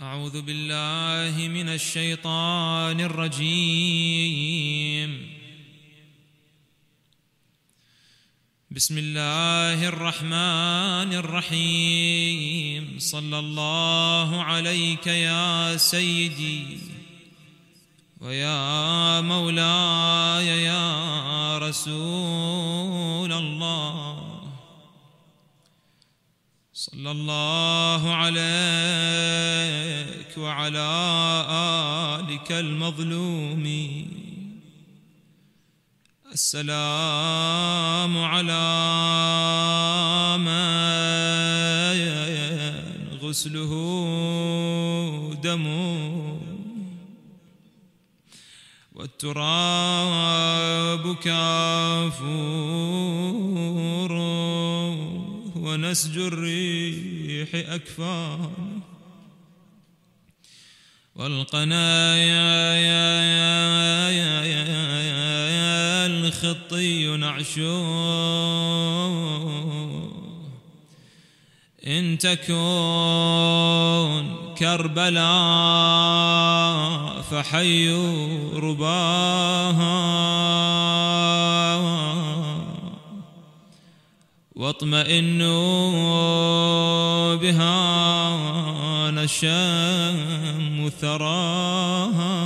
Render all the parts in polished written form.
أعوذ بالله من الشيطان الرجيم. بسم الله الرحمن الرحيم. صلى الله عليك يا سيدي ويا مولاي يا رسول الله. صلى الله عليك وعلى آلك المظلومين. السلام على من غسله دمه والتراب كافور ونسج الريح أكفان والقنايا الخطي نعشو. إن تكون كربلاء فحي رباها واطمئنوا بها نشم ثراها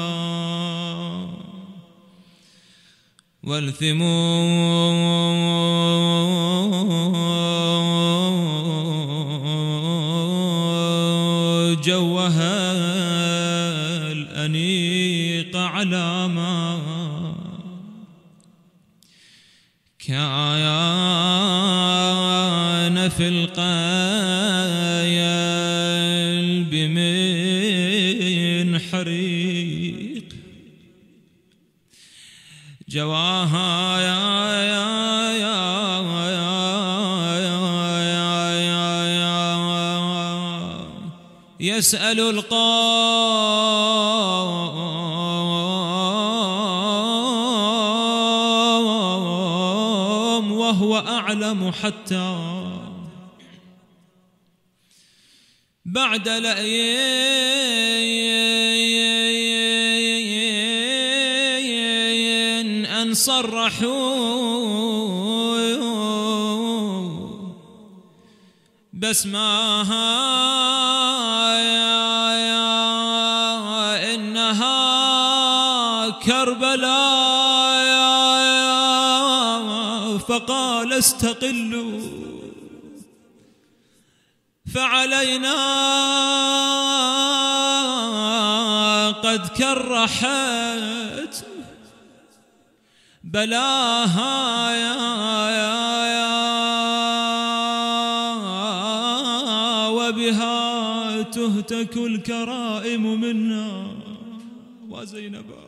والثموا جوها الأنيق على ما كان في القلب من حريق جواها يسأل القوم وهو أعلم حتى بعد لأيين أن صرحوا باسمها إنها كربلاء فقال استقلوا فعلينا قد كرحت بلاها وبها تهتك الكرائم منا وزينبا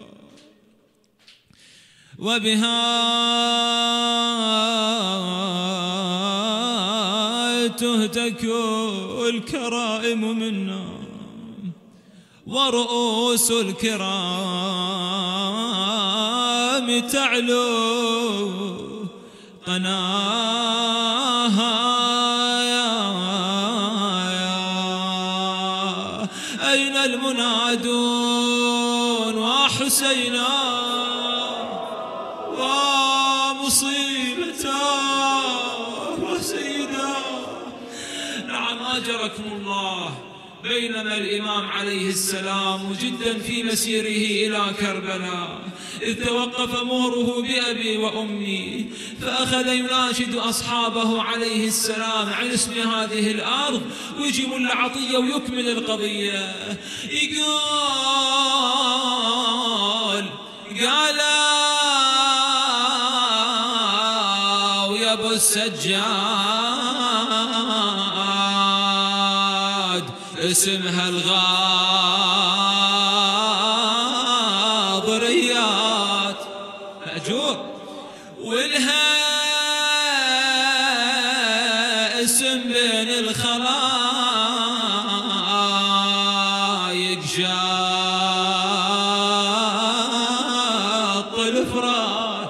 وبها تهتك الكرائم منا ورؤوس الكرام تعلو قناها. أين المنادون وحسينا ومصيبتا وسيدا؟ نعم أجركم الله. بينما الإمام عليه السلام جدا في مسيره إلى كربلاء إذ توقف موره بأبي وأمي فأخذ يناشد أصحابه عليه السلام عن اسم هذه الأرض ويجي ملا عطية ويكمل القضية. قالوا يا أبو السجاد اسمها الغاضريات مأجور ولها اسم بين الخلايق شاط الفرات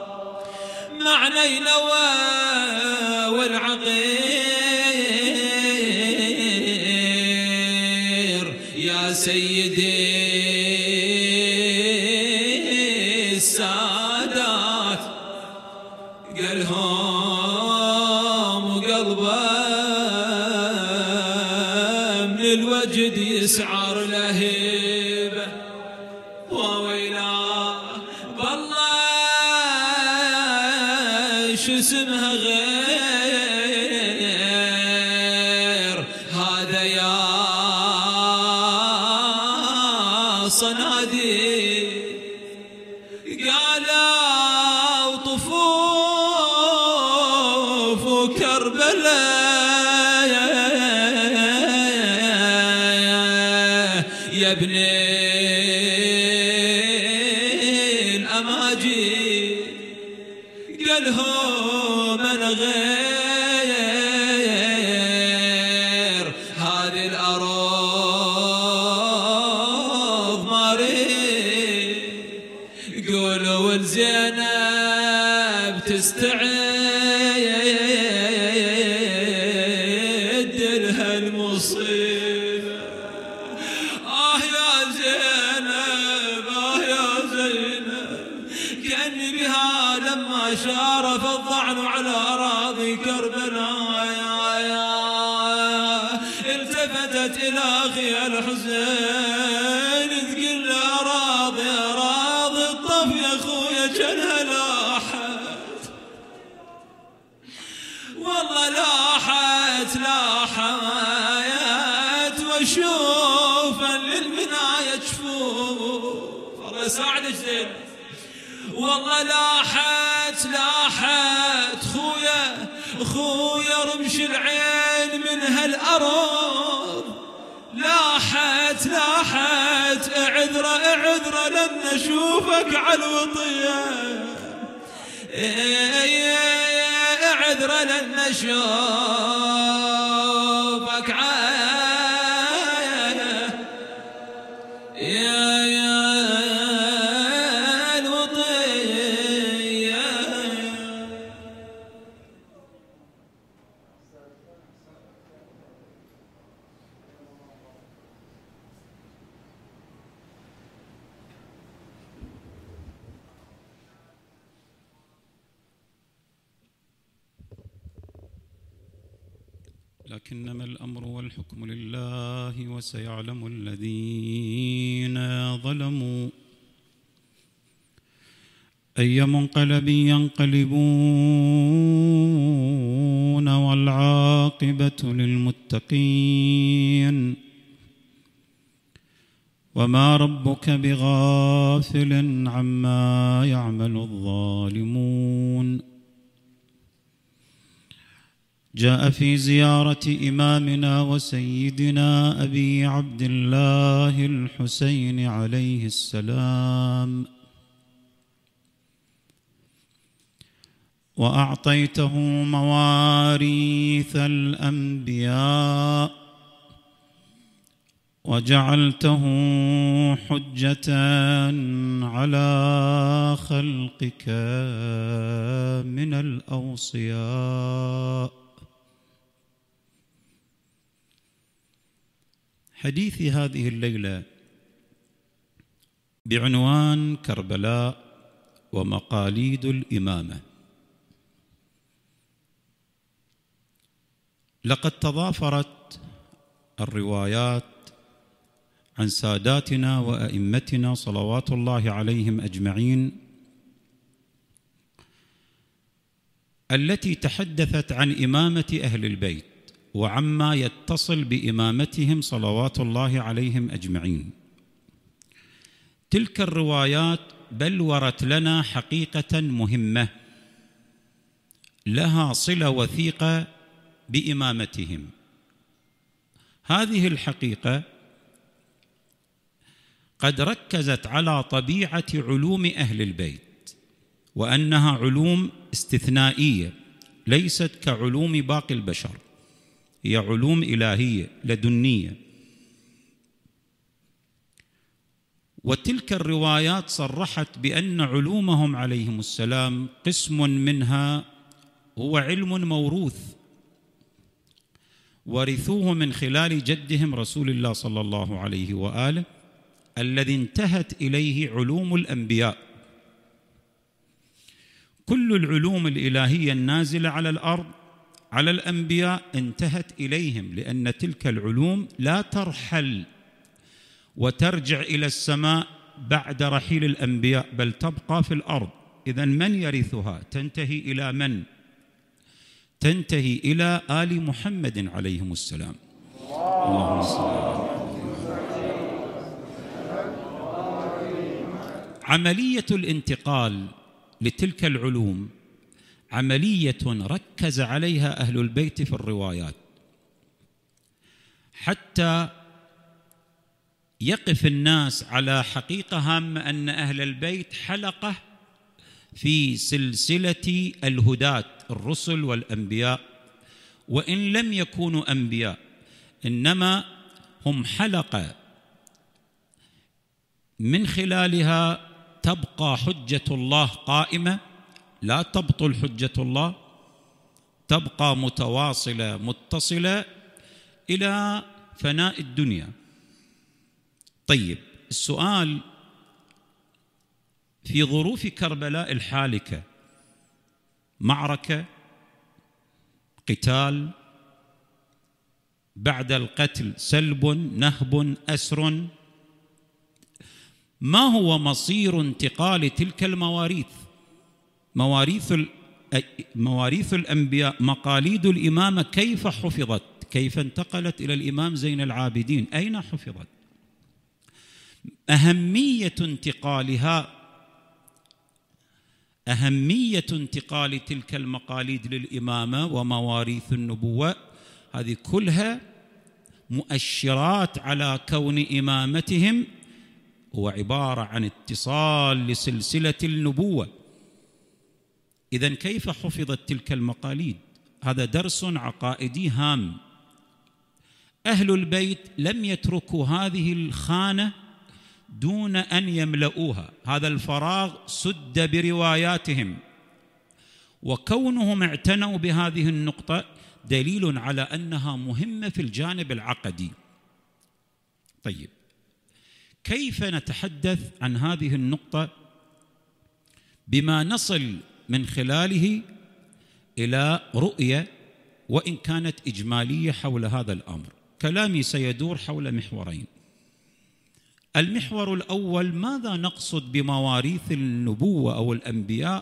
معنى نوى والعقير من الوجد يسعر لهيبة وويلاه بالله شو اسمها غير هذا يا صناديق قالوا طفوف كربلاء يا ابن الأماجد قالهم أنا غير هذه الأرض ما أريد قولوا لزينب تستعد لها المصيبة يا زينب يا زينب كأني بها لما شارف الضعن على أراضي كربلاء التفتت إلى أخي الحسين تقول له أراضي الطف يا أخويا جنها لاحت والله لاحت وشوفا للمنايا جفوف الله يساعدك زين والله لاحت خويا رمش العين من هالأرض لاحت اعذره لن نشوفك على الوطية اعذره لن نشوفك لكنما الأمر والحكم لله وسيعلم الذين ظلموا أي منقلب ينقلبون والعاقبة للمتقين وما ربك بغافل عما يعمل الظالمون. جاء في زيارة إمامنا وسيدنا أبي عبد الله الحسين عليه السلام وأعطيته مواريث الأنبياء وجعلته حجة على خلقك من الأوصياء. حديثي هذه الليلة بعنوان كربلاء ومقاليد الإمامة. لقد تضافرت الروايات عن ساداتنا وأئمتنا صلوات الله عليهم أجمعين التي تحدثت عن إمامة أهل البيت وعما يتصل بإمامتهم صلوات الله عليهم أجمعين. تلك الروايات بلورت لنا حقيقة مهمة لها صلة وثيقة بإمامتهم. هذه الحقيقة قد ركزت على طبيعة علوم أهل البيت وأنها علوم استثنائية ليست كعلوم باقي البشر، هي علوم إلهية لدنية. وتلك الروايات صرحت بأن علومهم عليهم السلام قسم منها هو علم موروث ورثوه من خلال جدهم رسول الله صلى الله عليه وآله الذي انتهت إليه علوم الأنبياء. كل العلوم الإلهية النازلة على الأرض على الأنبياء انتهت إليهم، لأن تلك العلوم لا ترحل وترجع إلى السماء بعد رحيل الأنبياء، بل تبقى في الأرض. إذن من يرثها؟ تنتهي إلى من؟ تنتهي إلى آل محمد عليهم السلام. اللهم صل على محمد. عملية الانتقال لتلك العلوم عملية ركز عليها أهل البيت في الروايات، حتى يقف الناس على حقيقة هامة، أن أهل البيت حلقة في سلسلة الهداة الرسل والأنبياء، وإن لم يكونوا أنبياء إنما هم حلقة من خلالها تبقى حجة الله قائمة، لا تبطل حجة الله، تبقى متواصلة متصلة إلى فناء الدنيا. طيب، السؤال: في ظروف كربلاء الحالكة، معركة، قتال، بعد القتل سلب، نهب، أسر، ما هو مصير انتقال تلك المواريث؟ مواريث الأنبياء، مقاليد الإمامة، كيف حفظت؟ كيف انتقلت إلى الإمام زين العابدين؟ أين حفظت؟ أهمية انتقال تلك المقاليد للإمامة ومواريث النبوة، هذه كلها مؤشرات على كون إمامتهم هو عبارة عن اتصال لسلسلة النبوة. إذن كيف حفظت تلك المقاليد؟ هذا درس عقائدي هام. أهل البيت لم يتركوا هذه الخانة دون أن يملؤوها، هذا الفراغ سد برواياتهم، وكونهم اعتنوا بهذه النقطة دليل على أنها مهمة في الجانب العقدي. طيب، كيف نتحدث عن هذه النقطة بما نصل من خلاله إلى رؤية وإن كانت إجمالية حول هذا الأمر؟ كلامي سيدور حول محورين. المحور الأول: ماذا نقصد بمواريث النبوة أو الأنبياء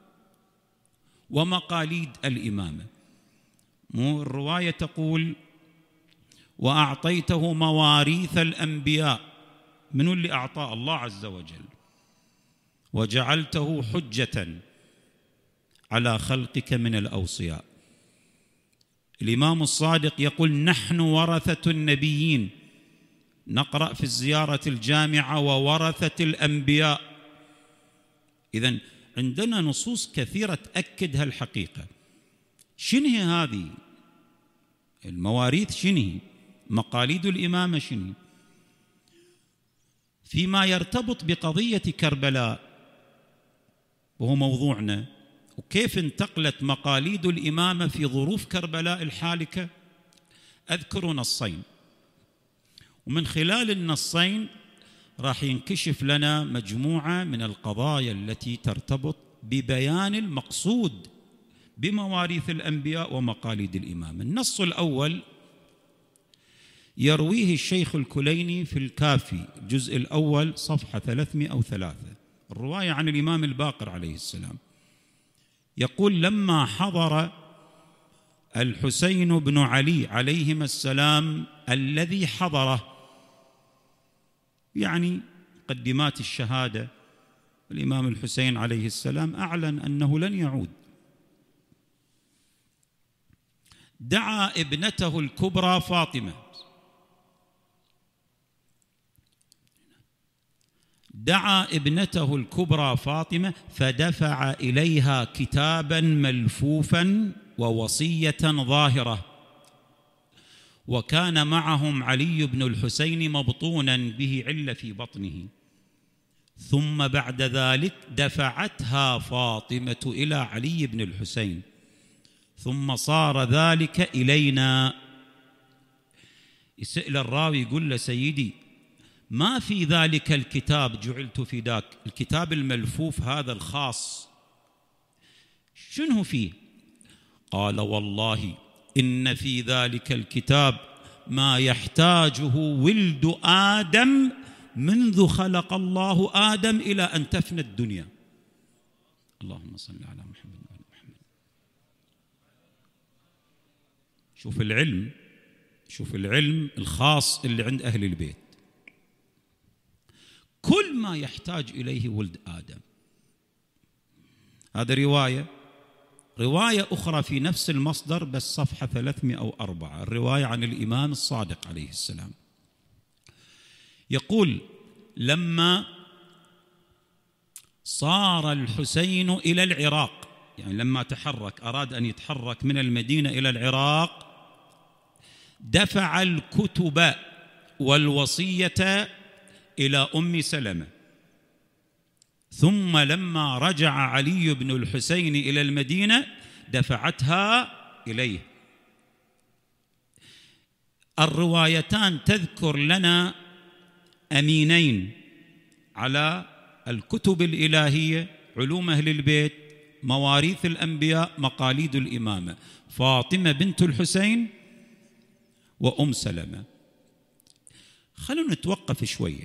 ومقاليد الإمامة؟ الرواية تقول: وأعطيته مواريث الأنبياء. من اللي أعطاه؟ الله عز وجل. وجعلته حجة على خلقك من الأوصياء. الإمام الصادق يقول: نحن ورثة النبيين. نقرأ في الزيارة الجامعة: وورثة الأنبياء. إذن عندنا نصوص كثيرة تأكد هالحقيقة. شنهي هذه المواريث؟ شنهي مقاليد الإمامة؟ شنهي فيما يرتبط بقضية كربلاء وهو موضوعنا، وكيف انتقلت مقاليد الإمامة في ظروف كربلاء الحالكة؟ أذكر نصين، ومن خلال النصين راح ينكشف لنا مجموعة من القضايا التي ترتبط ببيان المقصود بمواريث الأنبياء ومقاليد الإمامة. النص الأول يرويه الشيخ الكليني في الكافي الجزء الأول صفحة 303، الرواية عن الإمام الباقر عليه السلام. يقول: لما حضر الحسين بن علي عليهما السلام الذي حضره، يعني مقدمات الشهادة، الإمام الحسين عليه السلام أعلن أنه لن يعود، دعا ابنته الكبرى فاطمة، فدفع إليها كتابا ملفوفا ووصية ظاهرة، وكان معهم علي بن الحسين مبطونا به علة في بطنه. ثم بعد ذلك دفعتها فاطمة إلى علي بن الحسين، ثم صار ذلك إلينا. يسأل الراوي يقول له: سيدي، ما في ذلك الكتاب جعلت فداك، الكتاب الملفوف هذا الخاص شنو فيه؟ قال والله إن في ذلك الكتاب ما يحتاجه ولد آدم منذ خلق الله آدم إلى أن تفنى الدنيا. اللهم صل على محمد وعلى محمد. شوف العلم الخاص اللي عند أهل البيت. كل ما يحتاج إليه ولد آدم. هذا رواية أخرى في نفس المصدر بس صفحة 304، الرواية عن الإمام الصادق عليه السلام، يقول: لما صار الحسين إلى العراق، يعني لما أراد أن يتحرك من المدينة إلى العراق، دفع الكتب والوصية إلى أم سلمة، ثم لما رجع علي بن الحسين إلى المدينة دفعتها إليه. الروايتان تذكر لنا أمينين على الكتب الإلهية، علوم أهل البيت، مواريث الأنبياء، مقاليد الإمامة، فاطمة بنت الحسين وأم سلمة. خلونا نتوقف شوية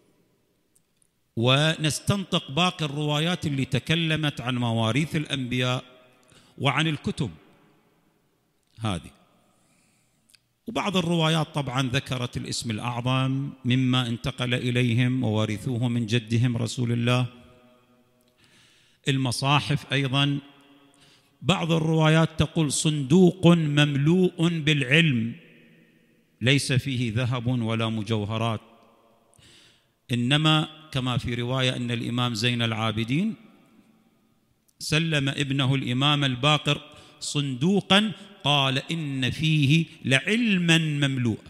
ونستنطق باقي الروايات اللي تكلمت عن مواريث الأنبياء وعن الكتب هذه. وبعض الروايات طبعا ذكرت الاسم الأعظم مما انتقل إليهم وورثوه من جدهم رسول الله. المصاحف أيضا بعض الروايات تقول صندوق مملوء بالعلم ليس فيه ذهب ولا مجوهرات، إنما كما في رواية أن الإمام زين العابدين سلم ابنه الإمام الباقر صندوقا قال إن فيه لعلما مملوءا.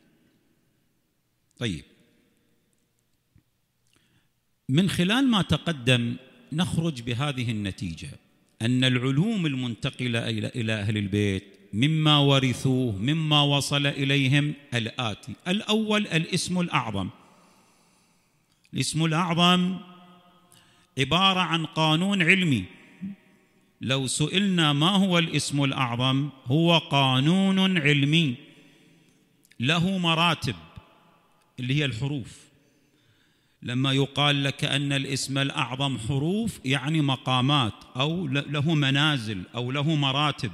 طيب، من خلال ما تقدم نخرج بهذه النتيجة أن العلوم المنتقلة إلى أهل البيت مما ورثوه مما وصل إليهم الآتي: الأول الاسم الأعظم. الاسم الأعظم عبارة عن قانون علمي. لو سئلنا ما هو الاسم الأعظم، هو قانون علمي له مراتب اللي هي الحروف. لما يقال لك أن الاسم الأعظم حروف يعني مقامات أو له منازل أو له مراتب.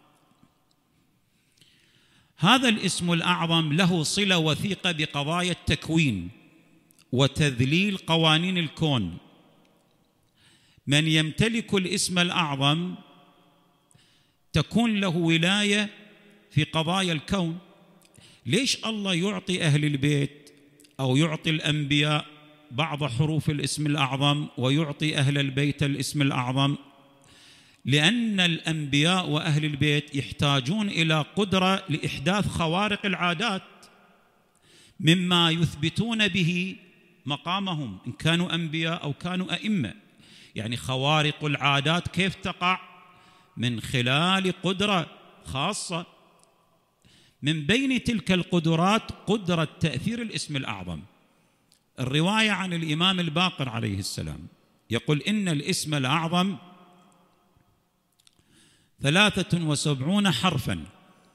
هذا الاسم الأعظم له صلة وثيقة بقضايا التكوين وتذليل قوانين الكون. من يمتلك الاسم الأعظم تكون له ولاية في قضايا الكون. ليش الله يعطي أهل البيت أو يعطي الأنبياء بعض حروف الاسم الأعظم ويعطي أهل البيت الاسم الأعظم؟ لأن الأنبياء وأهل البيت يحتاجون إلى قدرة لإحداث خوارق العادات مما يثبتون به مقامهم إن كانوا أنبياء أو كانوا أئمة. يعني خوارق العادات كيف تقع؟ من خلال قدرة خاصة. من بين تلك القدرات قدرة تأثير الاسم الأعظم. الرواية عن الإمام الباقر عليه السلام يقول إن الاسم الأعظم 73 حرفا،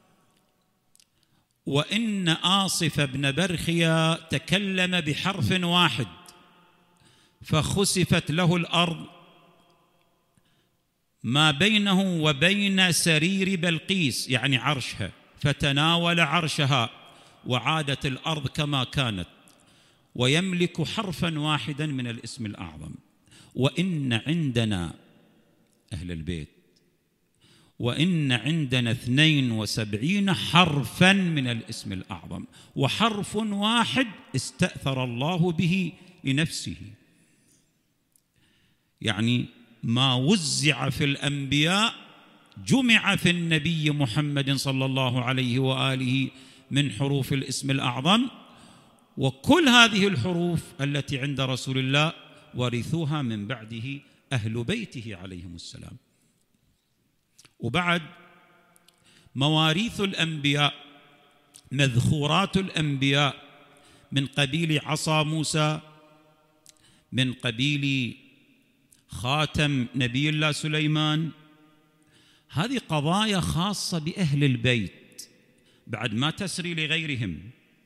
وإن آصف بن برخيا تكلم بحرف واحد فخسفت له الأرض ما بينه وبين سرير بلقيس يعني عرشها، فتناول عرشها وعادت الأرض كما كانت، ويملك حرفا واحدا من الاسم الأعظم. وإن عندنا أهل البيت وإن عندنا 72 حرفا من الاسم الأعظم، وحرف واحد استأثر الله به لنفسه. يعني ما وزع في الأنبياء جمع في النبي محمد صلى الله عليه وآله من حروف الاسم الأعظم. وكل هذه الحروف التي عند رسول الله ورثوها من بعده أهل بيته عليهم السلام. وبعد مواريث الأنبياء مذخورات الأنبياء من قبيل عصا موسى، من قبيل خاتم نبي الله سليمان، هذه قضايا خاصة بأهل البيت بعد ما تسري لغيرهم.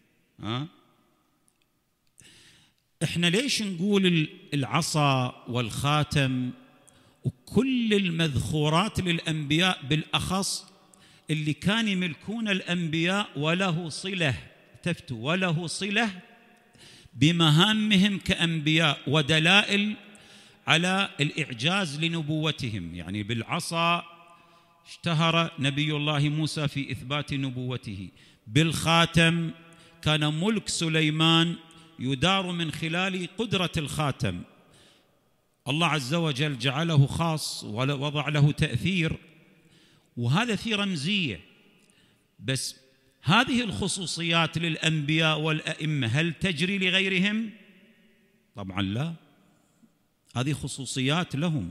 احنا ليش نقول العصا والخاتم وكل المذخورات للأنبياء بالأخص اللي كان يملكون الأنبياء وله صلة، وله صلة بمهامهم كأنبياء ودلائل على الإعجاز لنبوتهم. يعني بالعصا اشتهر نبي الله موسى في إثبات نبوته، بالخاتم كان ملك سليمان يدار من خلال قدرة الخاتم، الله عز وجل جعله خاص ووضع له تأثير، وهذا في رمزية. بس هذه الخصوصيات للأنبياء والأئمة هل تجري لغيرهم؟ طبعا لا، هذه خصوصيات لهم.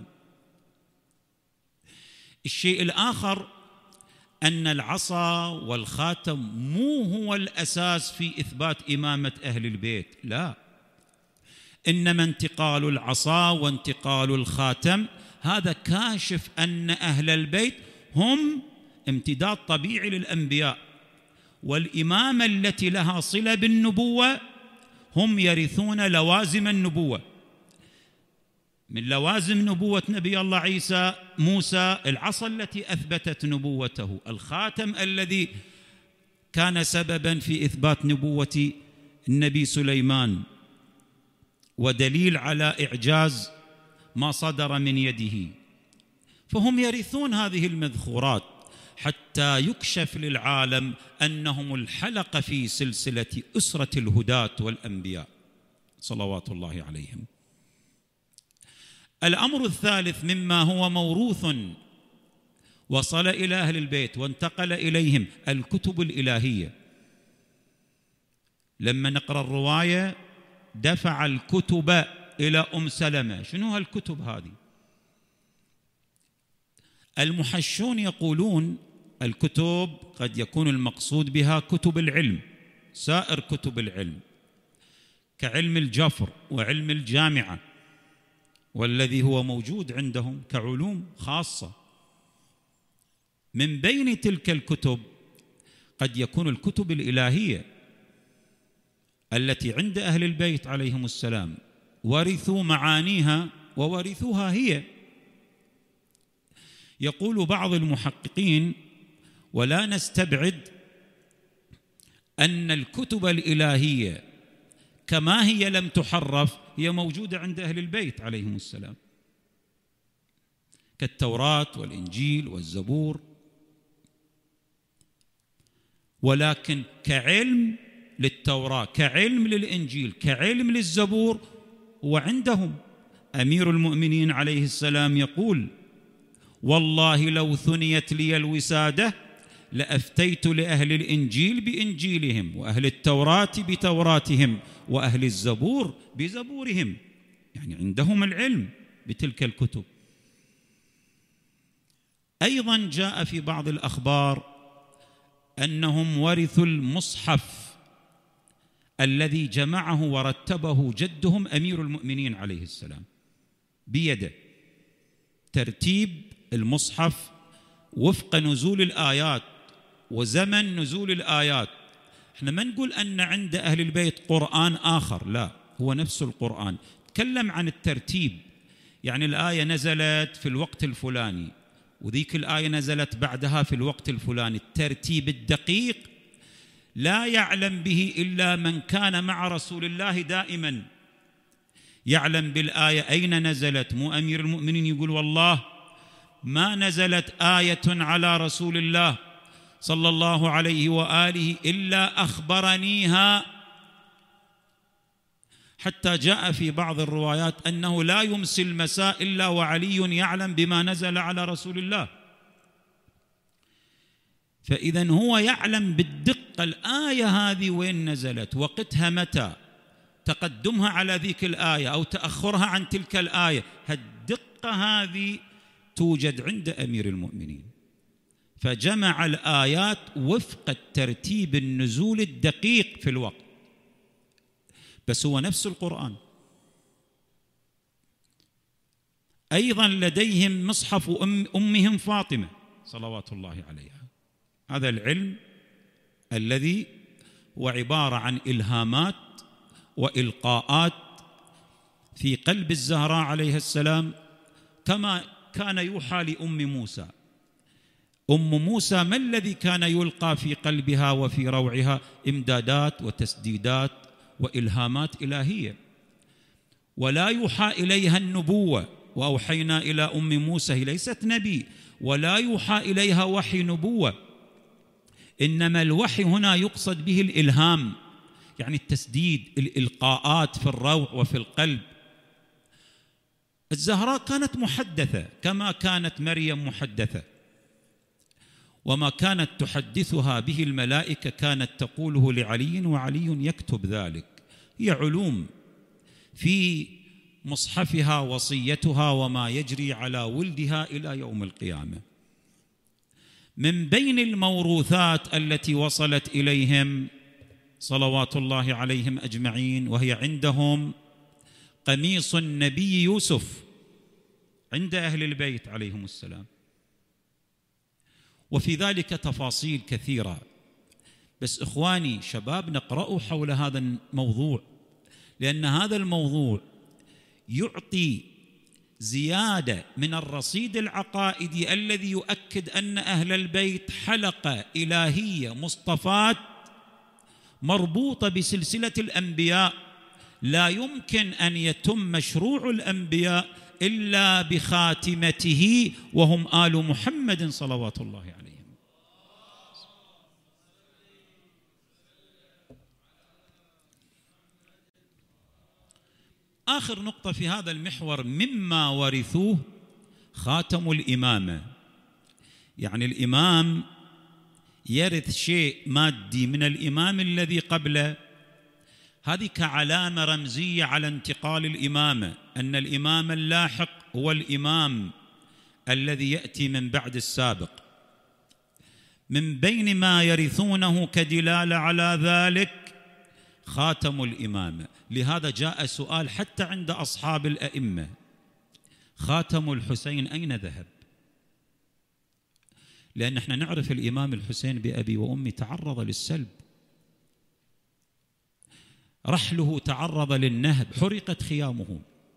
الشيء الآخر أن العصا والخاتم مو هو الأساس في إثبات إمامة أهل البيت، لا، إنما انتقال العصا وانتقال الخاتم هذا كاشف أن أهل البيت هم امتداد طبيعي للأنبياء، والإمامة التي لها صلة بالنبوة هم يرثون لوازم النبوة. من لوازم نبوة نبي الله عيسى موسى العصا التي أثبتت نبوته، الخاتم الذي كان سببا في إثبات نبوة النبي سليمان ودليل على إعجاز ما صدر من يده. فهم يرثون هذه المذخورات حتى يكشف للعالم أنهم الحلقة في سلسلة أسرة الهداة والأنبياء صلوات الله عليهم. الأمر الثالث مما هو موروث وصل إلى أهل البيت وانتقل إليهم الكتب الإلهية. لما نقرأ الرواية دفع الكتب إلى أم سلمة. شنو هالكتب هذه؟ المحشون يقولون الكتب قد يكون المقصود بها كتب العلم، سائر كتب العلم كعلم الجفر وعلم الجامعة، والذي هو موجود عندهم كعلوم خاصة. من بين تلك الكتب قد يكون الكتب الإلهية التي عند أهل البيت عليهم السلام، ورثوا معانيها وورثوها هي. يقول بعض المحققين: ولا نستبعد أن الكتب الإلهية كما هي لم تحرف هي موجودة عند أهل البيت عليهم السلام، كالتوراة والإنجيل والزبور، ولكن كعلم للتوراة، كعلم للإنجيل، كعلم للزبور، وعندهم أمير المؤمنين عليه السلام يقول: والله لو ثنيت لي الوسادة لأفتيت لأهل الإنجيل بإنجيلهم، وأهل التوراة بتوراتهم، وأهل الزبور بزبورهم. يعني عندهم العلم بتلك الكتب. أيضا جاء في بعض الأخبار أنهم ورثوا المصحف الذي جمعه ورتبه جدهم أمير المؤمنين عليه السلام بيده، ترتيب المصحف وفق نزول الآيات وزمن نزول الآيات. احنا ما نقول أن عند أهل البيت قرآن آخر، لا، هو نفس القرآن. تكلم عن الترتيب، يعني الآية نزلت في الوقت الفلاني وذيك الآية نزلت بعدها في الوقت الفلاني. الترتيب الدقيق لا يعلم به إلا من كان مع رسول الله دائما، يعلم بالآية أين نزلت. مو أمير المؤمنين يقول والله ما نزلت آية على رسول الله صلى الله عليه وآله إلا أخبرنيها، حتى جاء في بعض الروايات أنه لا يمسي المساء إلا وعلي يعلم بما نزل على رسول الله. فإذن هو يعلم بالدقة الآية هذه وين نزلت، وقتها متى، تقدمها على ذيك الآية أو تأخرها عن تلك الآية. الدقة هذه توجد عند أمير المؤمنين، فجمع الآيات وفق الترتيب النزول الدقيق في الوقت، بس هو نفس القرآن. أيضا لديهم مصحف أمهم فاطمة صلوات الله عليها. هذا العلم الذي هو عبارة عن إلهامات وإلقاءات في قلب الزهراء عليه السلام، كما كان يوحى لأم موسى. أم موسى ما الذي كان يلقى في قلبها وفي روعها؟ إمدادات وتسديدات وإلهامات إلهية، ولا يوحى إليها النبوة. وأوحينا إلى أم موسى، هي ليست نبي، ولا يوحى إليها وحي نبوة، إنما الوحي هنا يقصد به الإلهام، يعني التسديد، الإلقاءات في الروع وفي القلب. الزهراء كانت محدثة كما كانت مريم محدثة، وما كانت تحدثها به الملائكة كانت تقوله لعلي وعلي يكتب ذلك. هي علوم في مصحفها وصيتها وما يجري على ولدها إلى يوم القيامة. من بين الموروثات التي وصلت إليهم صلوات الله عليهم أجمعين، وهي عندهم قميص النبي يوسف عند أهل البيت عليهم السلام، وفي ذلك تفاصيل كثيرة. بس إخواني شباب، نقرأ حول هذا الموضوع، لأن هذا الموضوع يعطي زيادة من الرصيد العقائدي الذي يؤكد أن أهل البيت حلقة إلهية مصطفاة مربوطة بسلسلة الأنبياء. لا يمكن أن يتم مشروع الأنبياء إلا بخاتمته، وهم آل محمد صلوات الله عليهم. آخر نقطة في هذا المحور مما ورثوه خاتم الإمامة. يعني الإمام يرث شيء مادي من الإمام الذي قبله، هذه كعلامة رمزية على انتقال الإمامة، أن الإمام اللاحق هو الإمام الذي يأتي من بعد السابق. من بين ما يرثونه كدلالة على ذلك خاتم الإمامة. لهذا جاء سؤال حتى عند أصحاب الأئمة: خاتم الحسين أين ذهب؟ لأن احنا نعرف الإمام الحسين بأبي وأمي تعرض للسلب، رحله تعرض للنهب، حرقت خيامه.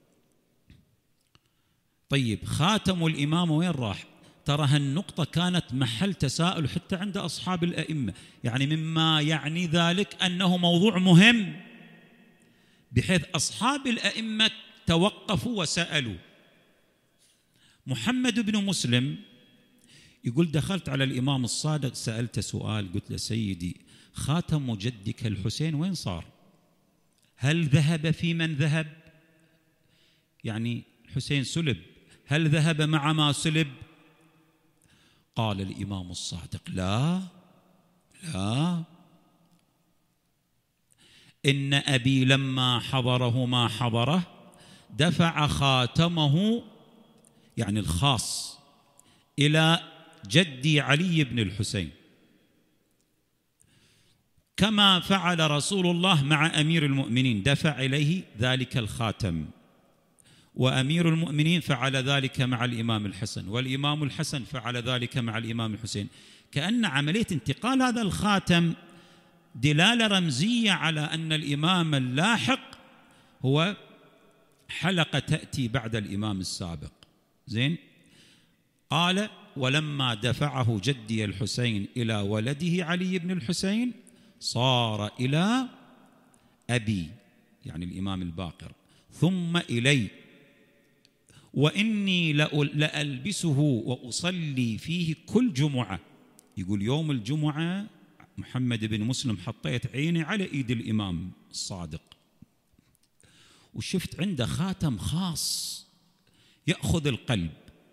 طيب خاتم الإمام وين راح؟ ترى هالنقطة كانت محل تساؤل حتى عند أصحاب الأئمة، يعني مما يعني ذلك أنه موضوع مهم، بحيث أصحاب الأئمة توقفوا وسألوا. محمد بن مسلم يقول: دخلت على الإمام الصادق سألت سؤال، قلت له: سيدي، خاتم جدك الحسين وين صار؟ هل ذهب في من ذهب؟ يعني الحسين سلب، هل ذهب مع ما سلب؟ قال الإمام الصادق: لا، إن أبي لما حضره ما حضره دفع خاتمه، يعني الخاص، إلى جدي علي بن الحسين، كما فعل رسول الله مع أمير المؤمنين، دفع إليه ذلك الخاتم، وأمير المؤمنين فعل ذلك مع الإمام الحسن، والإمام الحسن فعل ذلك مع الإمام الحسين. كأن عملية انتقال هذا الخاتم دلالة رمزية على أن الإمام اللاحق هو حلقة تأتي بعد الإمام السابق. زين؟ قال: ولما دفعه جدي الحسين إلى ولده علي بن الحسين صار إلى أبي، يعني الإمام الباقر، ثم إلي، وإني لألبسه وأصلي فيه كل جمعة. يقول يوم الجمعة محمد بن مسلم حطيت عيني على إيد الإمام الصادق وشفت عنده خاتم خاص يأخذ القلب.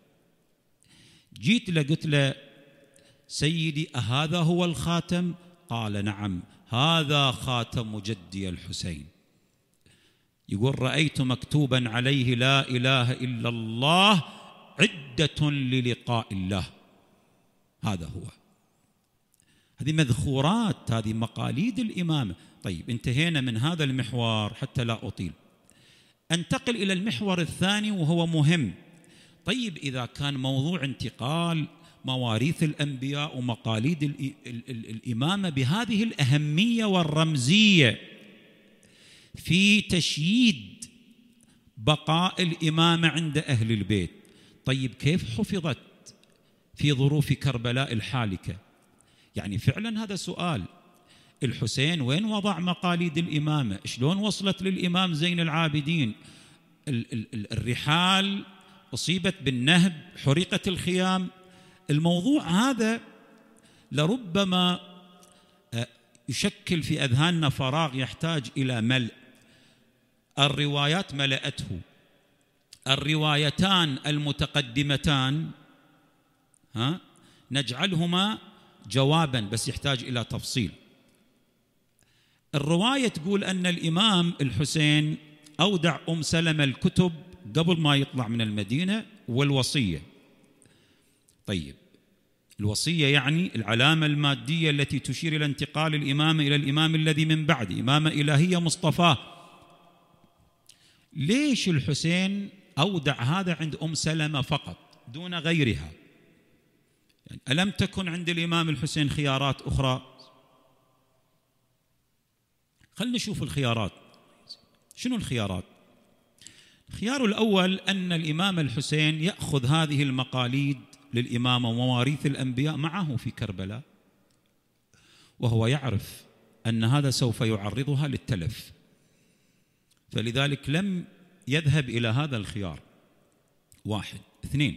جيت له قلت له: سيدي، أهذا هو الخاتم؟ قال: نعم، هذا خاتم جدي الحسين. يقول: رأيت مكتوبا عليه: لا إله إلا الله عدة للقاء الله. هذا هو. هذه مذخورات، هذه مقاليد الإمامة. طيب، انتهينا من هذا المحور حتى لا أطيل، أنتقل إلى المحور الثاني وهو مهم. طيب، إذا كان موضوع انتقال مواريث الأنبياء ومقاليد الإمامة بهذه الأهمية والرمزية في تشييد بقاء الإمامة عند أهل البيت. طيب كيف حفظت في ظروف كربلاء الحالكة؟ يعني فعلا هذا سؤال. الحسين وين وضع مقاليد الإمامة؟ شلون وصلت للإمام زين العابدين؟ الرحال أصيبت بالنهب، حرقت الخيام. الموضوع هذا لربما يشكل في أذهاننا فراغ يحتاج إلى ملء. الروايات ملأته. الروايتان المتقدمتان نجعلهما جوابا، بس يحتاج إلى تفصيل. الرواية تقول أن الإمام الحسين أودع أم سلمة الكتب قبل ما يطلع من المدينة والوصية. طيب الوصية يعني العلامة المادية التي تشير إلى انتقال الإمامة إلى الإمام الذي من بعد، إمامة إلهية مصطفاة. ليش الحسين أودع هذا عند أم سلمة فقط دون غيرها؟ يعني ألم تكن عند الإمام الحسين خيارات أخرى؟ خلنا نشوف الخيارات. شنو الخيارات؟ الخيار الأول أن الإمام الحسين يأخذ هذه المقاليد للإمامة ومواريث الأنبياء معه في كربلاء، وهو يعرف أن هذا سوف يعرضها للتلف، فلذلك لم يذهب إلى هذا الخيار. واحد. اثنين،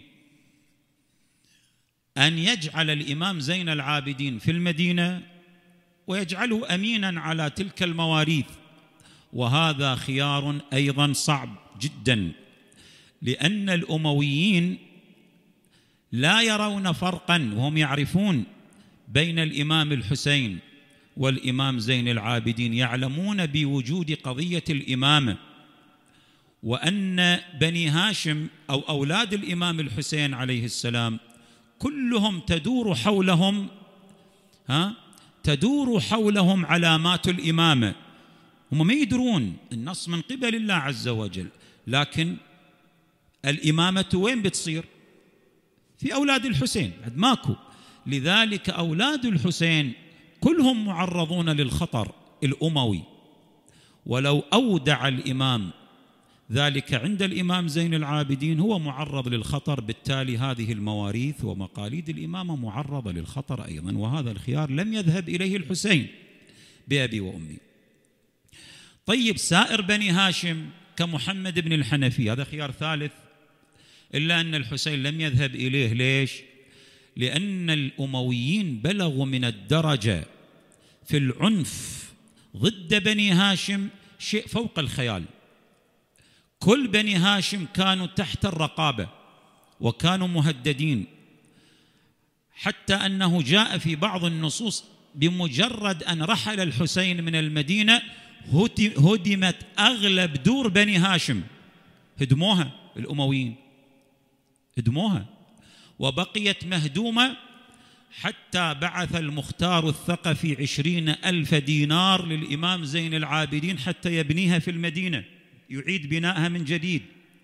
أن يجعل الإمام زين العابدين في المدينة ويجعله أمينا على تلك المواريث، وهذا خيار أيضا صعب جدا، لأن الأمويين لا يرون فرقا، وهم يعرفون بين الإمام الحسين والإمام زين العابدين، يعلمون بوجود قضية الإمامة، وأن بني هاشم أو أولاد الإمام الحسين عليه السلام كلهم تدور حولهم علامات الإمامة. هم ما يدرون النص من قبل الله عز وجل، لكن الإمامة وين بتصير؟ في أولاد الحسين، بعد ماكو. لذلك أولاد الحسين كلهم معرضون للخطر الأموي، ولو أودع الإمام ذلك عند الإمام زين العابدين هو معرض للخطر، بالتالي هذه المواريث ومقاليد الإمامة معرضة للخطر أيضا، وهذا الخيار لم يذهب إليه الحسين بأبي وأمي. طيب سائر بني هاشم كمحمد بن الحنفي، هذا خيار ثالث، إلا أن الحسين لم يذهب إليه. ليش؟ لأن الأمويين بلغوا من الدرجة في العنف ضد بني هاشم شيء فوق الخيال. كل بني هاشم كانوا تحت الرقابة وكانوا مهددين، حتى أنه جاء في بعض النصوص بمجرد أن رحل الحسين من المدينة هدمت أغلب دور بني هاشم، هدموها الأمويين، هدموها وبقيت مهدومة، حتى بعث المختار الثقفي 20,000 دينار للإمام زين العابدين حتى يبنيها في المدينة، يعيد بنائها من جديد.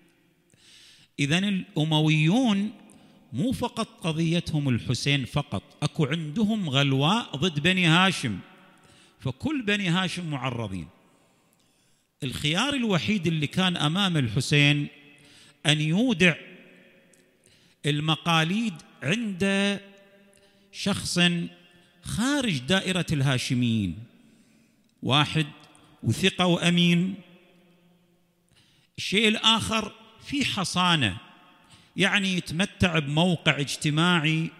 إذن الأمويون مو فقط قضيتهم الحسين فقط، أكو عندهم غلواء ضد بني هاشم، فكل بني هاشم معرضين. الخيار الوحيد اللي كان أمام الحسين أن يودع المقاليد عند شخص خارج دائرة الهاشميين، واحد وثقة وأمين. الشيء الآخر في حصانة، يعني يتمتع بموقع اجتماعي،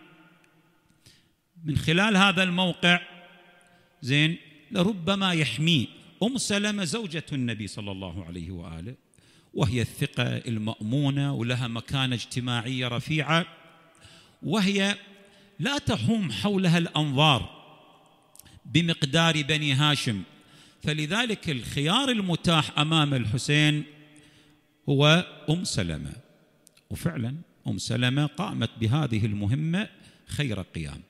من خلال هذا الموقع زين لربما يحميه. أم سلمة زوجة النبي صلى الله عليه وآله، وهي الثقة المأمونة ولها مكانة اجتماعية رفيعة، وهي لا تحوم حولها الأنظار بمقدار بني هاشم، فلذلك الخيار المتاح أمام الحسين هو أم سلمة، وفعلا أم سلمة قامت بهذه المهمة خير قيام.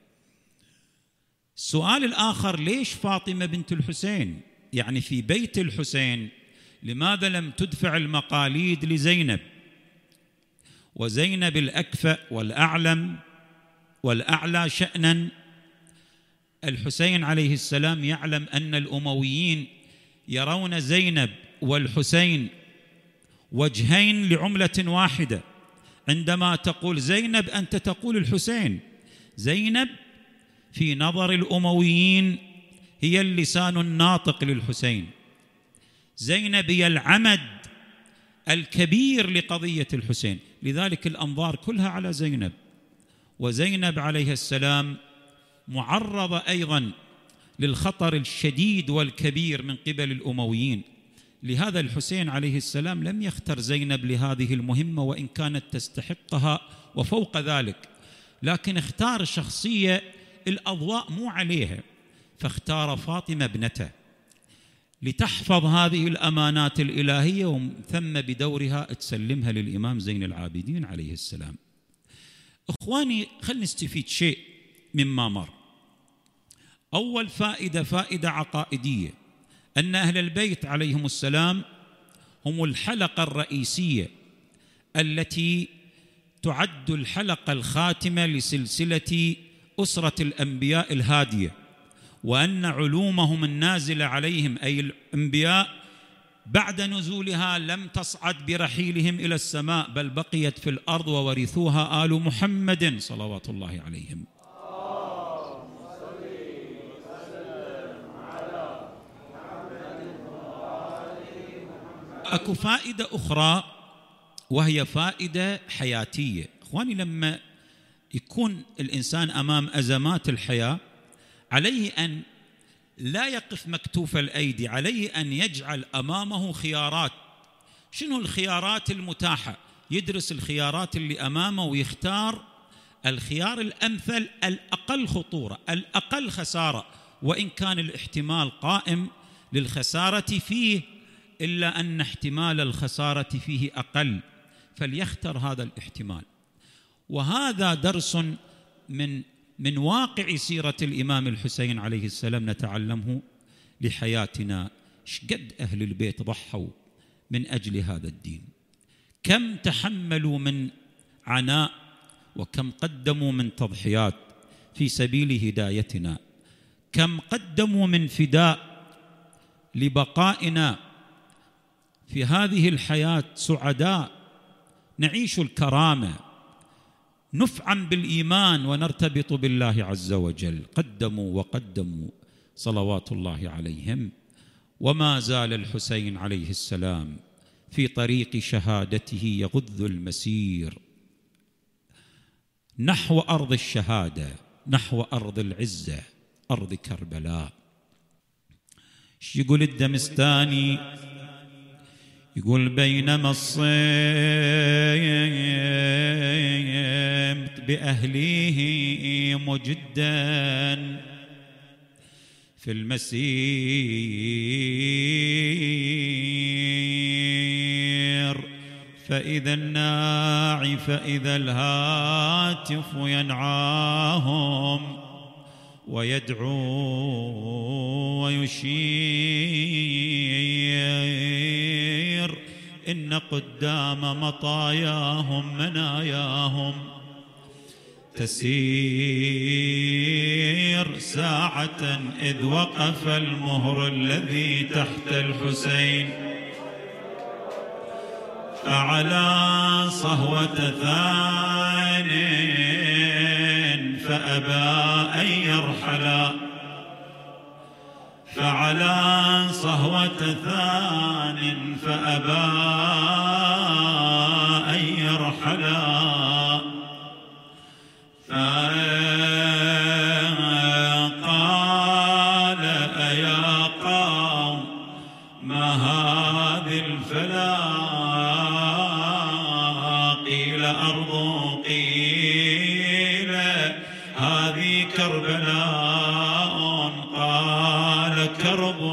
السؤال الآخر، ليش فاطمة بنت الحسين؟ يعني في بيت الحسين لماذا لم تدفع المقاليد لزينب؟ وزينب الأكفأ والأعلم والأعلى شأنا الحسين عليه السلام يعلم أن الأمويين يرون زينب والحسين وجهين لعملة واحدة. عندما تقول زينب أنت تقول الحسين. زينب في نظر الأمويين هي اللسان الناطق للحسين، زينب هي العمد الكبير لقضية الحسين، لذلك الأنظار كلها على زينب. وزينب عليه السلام معرضة أيضا للخطر الشديد والكبير من قبل الأمويين، لهذا الحسين عليه السلام لم يختر زينب لهذه المهمة وإن كانت تستحقها وفوق ذلك، لكن اختار شخصية الأضواء مو عليها، فاختار فاطمة ابنته لتحفظ هذه الأمانات الإلهية ومن ثم بدورها تسلمها للإمام زين العابدين عليه السلام. إخواني، خلنا نستفيد شيء مما مر. أول فائدة عقائدية، أن أهل البيت عليهم السلام هم الحلقة الرئيسية التي تعد الحلقة الخاتمة لسلسلة أسرة الأنبياء الهادية، وأن علومهم النازلة عليهم أي الأنبياء بعد نزولها لم تصعد برحيلهم إلى السماء، بل بقيت في الأرض وورثوها آل محمد صلوات الله عليهم. أكو فائدة أخرى وهي فائدة حياتية. إخواني، لما يكون الإنسان أمام أزمات الحياة عليه أن لا يقف مكتوف الأيدي، عليه أن يجعل أمامه خيارات. شنو الخيارات المتاحة؟ يدرس الخيارات اللي أمامه ويختار الخيار الأمثل، الأقل خطورة، الأقل خسارة، وإن كان الاحتمال قائم للخسارة فيه إلا أن احتمال الخسارة فيه أقل، فليختر هذا الاحتمال. وهذا درس من واقع سيرة الإمام الحسين عليه السلام نتعلمه لحياتنا. شقد أهل البيت ضحوا من أجل هذا الدين، كم تحملوا من عناء وكم قدموا من تضحيات في سبيل هدايتنا، كم قدموا من فداء لبقائنا في هذه الحياة سعداء، نعيش الكرامة، نفعم بالإيمان ونرتبط بالله عز وجل. قدموا وقدموا صلوات الله عليهم. وما زال الحسين عليه السلام في طريق شهادته يغذ المسير نحو أرض الشهادة، نحو أرض العزة، أرض كربلاء. يقول الدمستاني؟ يقول بينما الصمت بأهليه مجدا في المسير، فإذا الناعي فإذا الهاتف ينعاهم ويدعو ويشير، إن قدام مطاياهم مناياهم تسير ساعة إذ وقف المهر الذي تحت الحسين، أعلى صهوة ثان فأبى أن يرحلا، فعلى صهوة ثان فأبى أن يرحلا، فقال أيا قوم ما هذه الفلا، قيل أرض قيل هذه كربلاء، قال كرب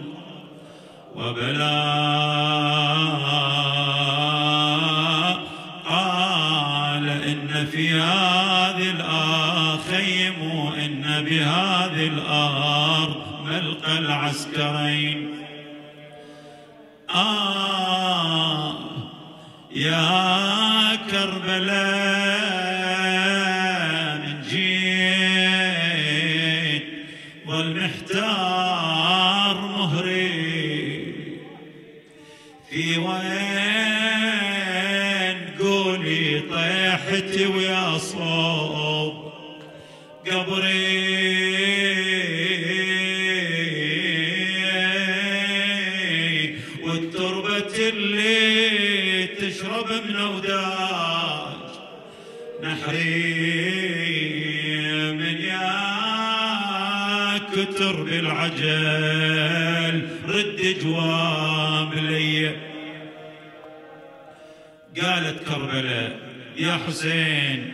وبلاء، قال إن في هذه الخيم إن بهذه الأرض ملقى العسكرين. يا كربلاء من جيل يشرب من أوداج نحري من يا كتر بالعجل رد جواب لي. قالت كربلاء يا حسين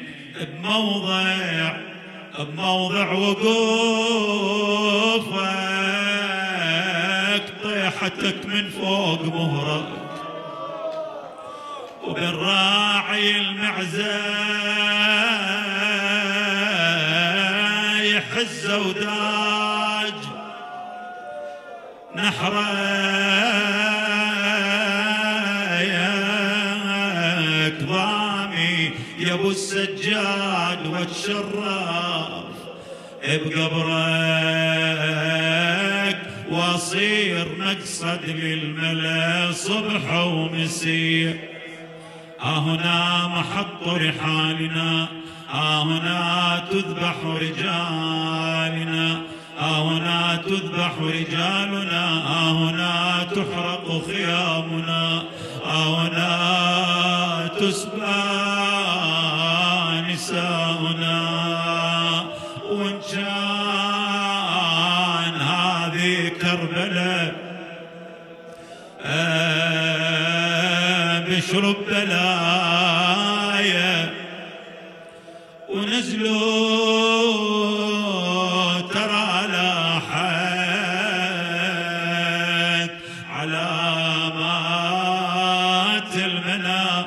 بموضع وقوفك طيحتك من فوق مهرك وبالراعي المعزة يحز وداج نحرك ضامي يا ابو السجاد واتشرف بقبرك واصير مقصد للملا صبح ومسيء. هنا محط رحالنا هنا تذبح رجالنا هنا تذبح رجالنا هنا تحرق خيامنا هنا تسبى نساؤنا. وإن كان هذه كربلاء بشرب بلايا ونزلوا ترى لاحت علامات المنى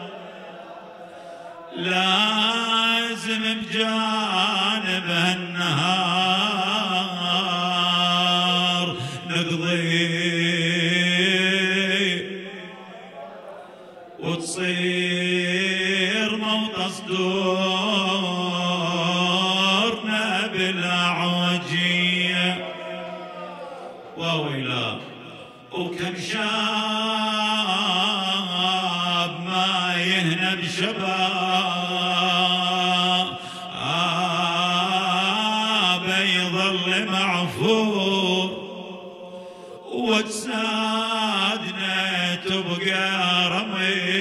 لازم بجانب النهار نقضي وتصير موت صدورنا بالأعوجية. وويلا وكم شاب ما يهنى بشباب يظل معفور واجسادنا تبقى رمي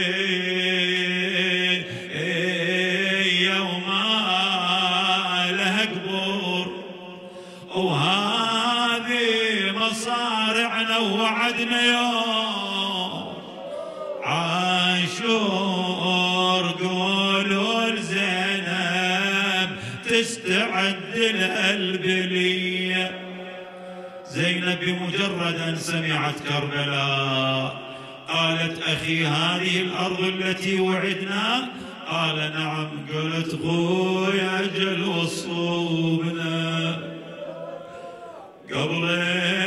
وما لها قبور. وهذه مصارعنا ووعدنا يوم عاشور قولوا لزينب تستعد الألبلية. زينب بمجرد أن سمعت كربلاء قالت أخي هذه الأرض التي وعدنا؟ قال نعم. قالت خويا أجل وصوبنا قبل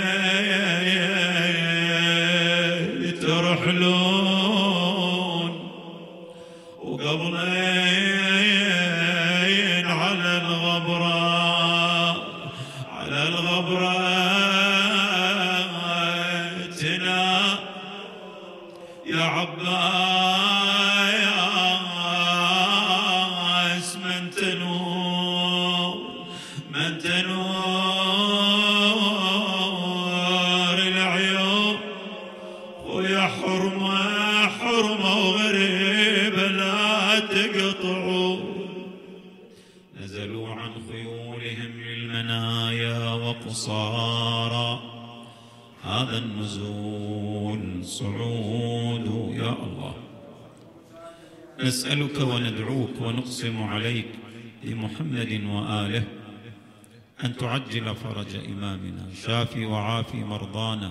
ترحلون وقبل على الغبرة تنا يا عباس من تنور العيون ويا حرمة وغريبة لا تقطعوا. نزلوا عن خيولهم للمنايا وقصارى هذا النزول صعود. يا الله نسألك وندعوك ونقسم عليك بمحمد وآله أن تعجل فرج إمامنا شافي وعافي مرضانا.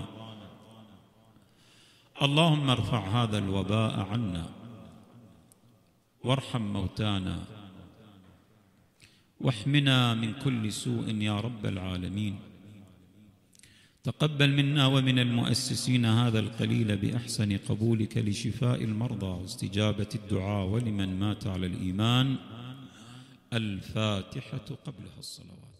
اللهم ارفع هذا الوباء عنا وارحم موتانا واحمنا من كل سوء يا رب العالمين. تقبل منا ومن المؤسسين هذا القليل بأحسن قبولك لشفاء المرضى واستجابة الدعاء ولمن مات على الإيمان. الفاتحة قبلها الصلوات.